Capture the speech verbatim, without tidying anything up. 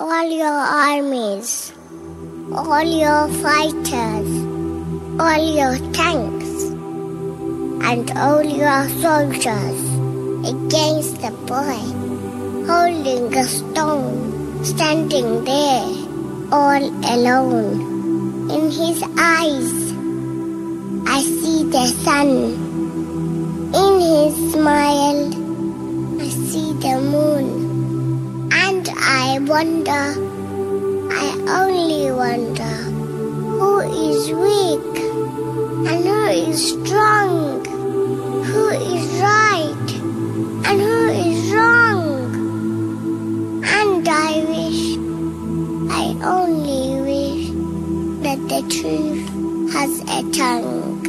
all your armies, all your fighters, all your tanks, and all your soldiers against the boy, holding a stone, standing there, all alone. In his eyes, I see the sun. In his smile, I see the moon. And I wonder, I only wonder, who is weak and who is strong, who is right and who is wrong. And I wish, I only wish, that the truth has a tongue.